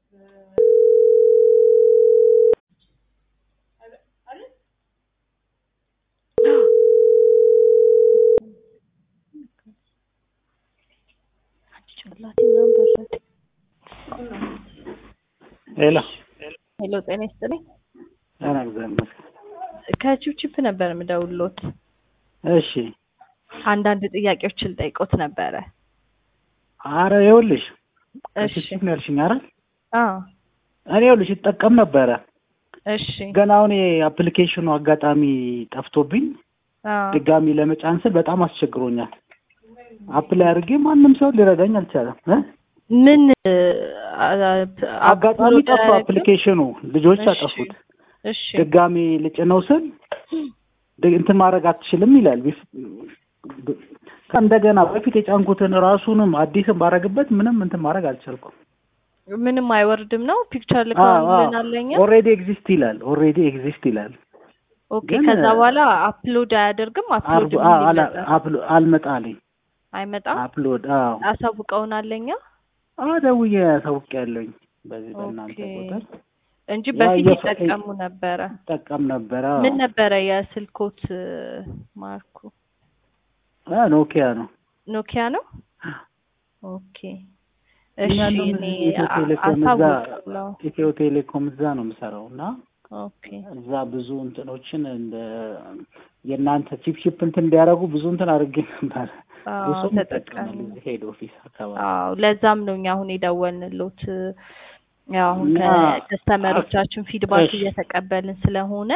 ሄሎ ሄሎ ጤና ይስጥልኝ። እግዚአብሔር ከቺፕቺፕ ነበር የምደውልዎት። እሺ አንዳንድ ጥያቄዎችን ልጠይቅዎት ነበረ። አረ ይኸውልሽ እሺ እሺ ነው ያልሽኝ አይደል? አዎ እኔ ይኸውልሽ እጠቀም ነበረ። እሺ ገና አሁን የአፕሊኬሽኑ አጋጣሚ ጠፍቶብኝ ድጋሚ ለመጫን ስል በጣም አስቸግሮኛል። አፕላይ አድርጌ ማንም ሰው ሊረዳኝ አልቻለም። ምን አጋጣሚ ጠፋ አፕሊኬሽኑ፣ ልጆች አጠፉት። እሺ ድጋሚ ልጭነው ስል እንትን ማድረግ አትችልም ይላል። እንደገና በፊት የጫንኩትን ራሱንም አዲስም ባረግበት ምንም እንትን ማድረግ አልቻልኩም። ምንም አይወርድም ነው ፒክቸር ልካልን አለኛ ኦሬዲ ኤግዚስት ይላል። ኦኬ ከዛ በኋላ አፕሎድ አያደርግም። አፕሎድ አልመጣልኝ አይመጣም። አፕሎድ አሳውቀውን አለኛ ደውዬ አሳውቄያለሁኝ በዚህ በእናንተ ቁጥር እንጂ በፊት ይጠቀሙ ነበረ። ምን ነበረ የስልኮት ማርኩ? ኖኪያ ነው። ኖኪያ ነው። ኦኬ እሺ እኔ ኢትዮ ቴሌኮም እዛ ነው የምሰራው እና ኦኬ እዛ ብዙ እንትኖችን እንደ የእናንተ ቺፕ እንትን እንዲያደርጉ ብዙ እንትን አድርጌ ነበር። ብዙ ተጠቅመን ሄድ ኦፊስ አካባቢ ለዛም ነው እኛ አሁን የደወልንልዎት። ያው አሁን ከከስተመሮቻችን ፊድባክ እየተቀበልን ስለሆነ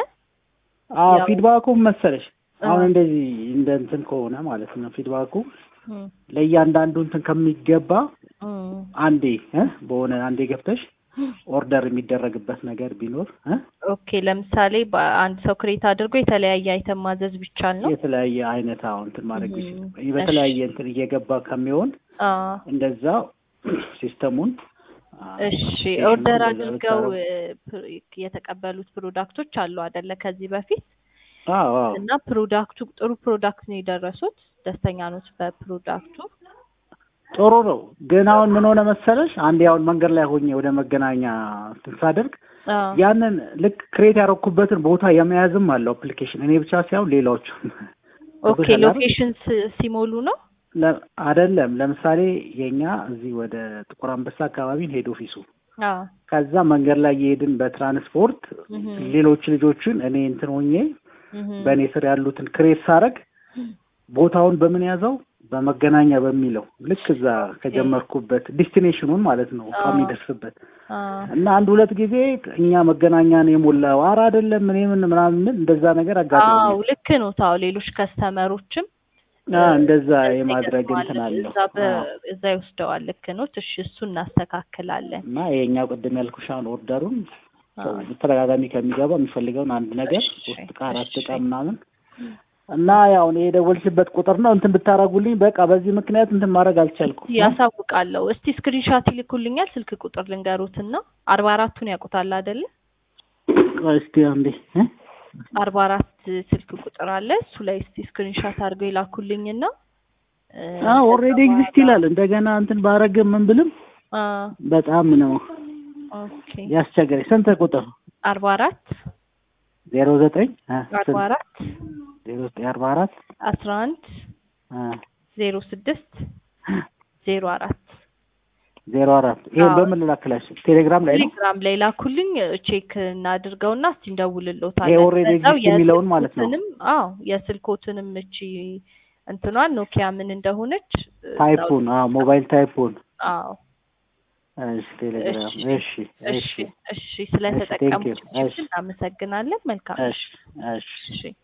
ፊድባኩ መሰለሽ አሁን እንደዚህ እንደ እንትን ከሆነ ማለት ነው ፊድባኩ ለእያንዳንዱ እንትን ከሚገባ አንዴ አንዴ ገብተሽ ኦርደር የሚደረግበት ነገር ቢኖር ኦኬ ለምሳሌ አንድ ሰው ክሬት አድርጎ የተለያየ አይተም ማዘዝ ቢቻል ነው። የተለያየ አይነት እንትን ማድረግ ቢቻል በተለያየ እንትን እየገባ ከሚሆን እንደዛ ሲስተሙን እሺ ኦርደር አድርገው የተቀበሉት ፕሮዳክቶች አሉ አይደለ ከዚህ በፊት? እና ፕሮዳክቱ ጥሩ ፕሮዳክት ነው የደረሱት? ደስተኛ ነው በፕሮዳክቱ? ጥሩ ነው። ግን አሁን ምን ሆነ መሰለሽ አንዴ አሁን መንገድ ላይ ሆኜ ወደ መገናኛ ሳደርግ ያንን ልክ ክሬት ያደረኩበትን ቦታ የመያዝም አለው አፕሊኬሽን እኔ ብቻ ሳይሆን ሌላዎቹ። ኦኬ ሎኬሽን ሲሞሉ ነው አይደለም። ለምሳሌ የኛ እዚህ ወደ ጥቁር አንበሳ አካባቢ ሄድ ኦፊሱ ከዛ መንገድ ላይ የሄድን በትራንስፖርት ሌሎች ልጆችን እኔ እንትን ሆኜ በእኔ ስር ያሉትን ክሬት ሳረግ ቦታውን በምን ያዘው በመገናኛ በሚለው ልክ እዛ ከጀመርኩበት ዲስቲኔሽኑን ማለት ነው የሚደርስበት እና አንድ ሁለት ጊዜ እኛ መገናኛን የሞላው አይደለም ምን ምናምን እንደዛ ነገር አጋጥሞኝ ልክ ነው። ታው ሌሎች ከስተመሮችም እንደዛ የማድረግ እንትን አለው እዛ ይወስደዋል። ልክ ነው። እሺ እሱ እናስተካክላለን። እና የኛው ቅድም ያልኩሻን ኦርደሩን በተደጋጋሚ ከሚገባ የሚፈልገውን አንድ ነገር 3 4 ዕቃ ምናምን እና ያው እኔ የደወልሽበት ቁጥር ነው እንትን ብታረጉልኝ በቃ በዚህ ምክንያት እንትን ማድረግ አልቻልኩም። ያሳውቃለሁ። እስቲ ስክሪንሾት ይልኩልኛል። ስልክ ቁጥር ልንገሩትና 44ቱን ያውቁታል አይደል? እስቲ አንዴ 44 ስልክ ቁጥር አለ። እሱ ላይ እስቲ ስክሪንሾት አድርገው ይላኩልኝና ኦሬዲ ኤግዚስት ይላል። እንደገና እንትን ባረግ ምን ብልም በጣም ነው ኦኬ ያስቸገረኝ። ስንት ቁጥር? 44 09 44 0944 11 06 04 ይሄ በምን ላክላሽ? ቴሌግራም ላይ ነው። ቴሌግራም ላይ ላኩልኝ። ቼክ እናድርገውና እስቲ እንደውልልዎታለን። ይሄ ኦሬዲ ኤግዚስት የሚለውን ማለት ነው። የስልኮትንም እቺ እንትኗን ኖኪያ ምን እንደሆነች ታይፑን ሞባይል ታይፑን እሺ ቴሌግራም እሺ ስለተጠቀሙት እናመሰግናለን። መልካም እሺ